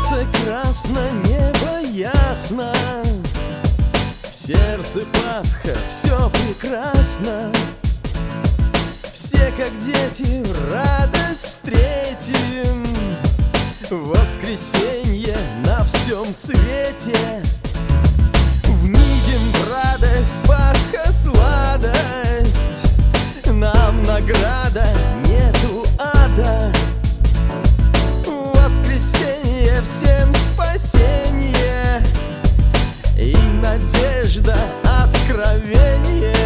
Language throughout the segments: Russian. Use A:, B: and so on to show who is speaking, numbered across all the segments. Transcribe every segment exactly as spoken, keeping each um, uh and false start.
A: Солнце красно, небо ясно, в сердце Пасха, все прекрасно. Все, как дети, радость встретим, воскресенье на всем свете. Внидим в радость, Пасха сладость, нам награда, нету ада. Воскресенье всем спасение и надежда, откровение.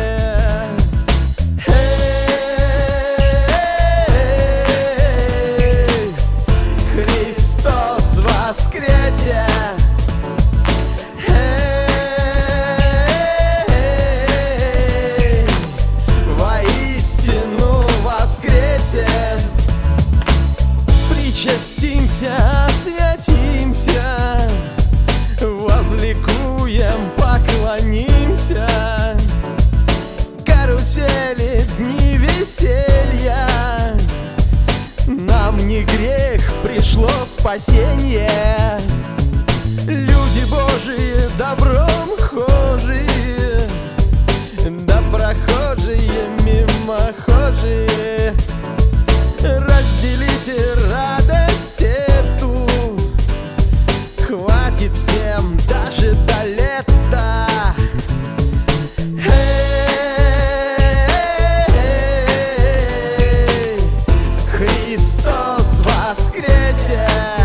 A: Эй, Христос воскресе! Эй, воистину воскресе! Причастимся, освятимся, возликуем, поклонимся. Карусели, дни веселья, нам не грех, пришло спасение. Люди Божии, добром хожие, да прохожие, мимохожие, разделите радость эту, хватит всем даже до лета. Эй, Христос воскресе!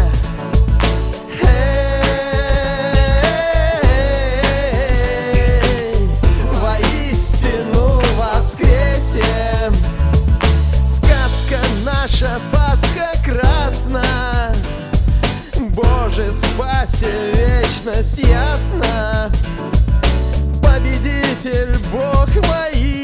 A: Эй, воистину воскресе! Сказка наша, Пасха красна, Боже, спаси, вечность ясна. Победитель, Бог воистину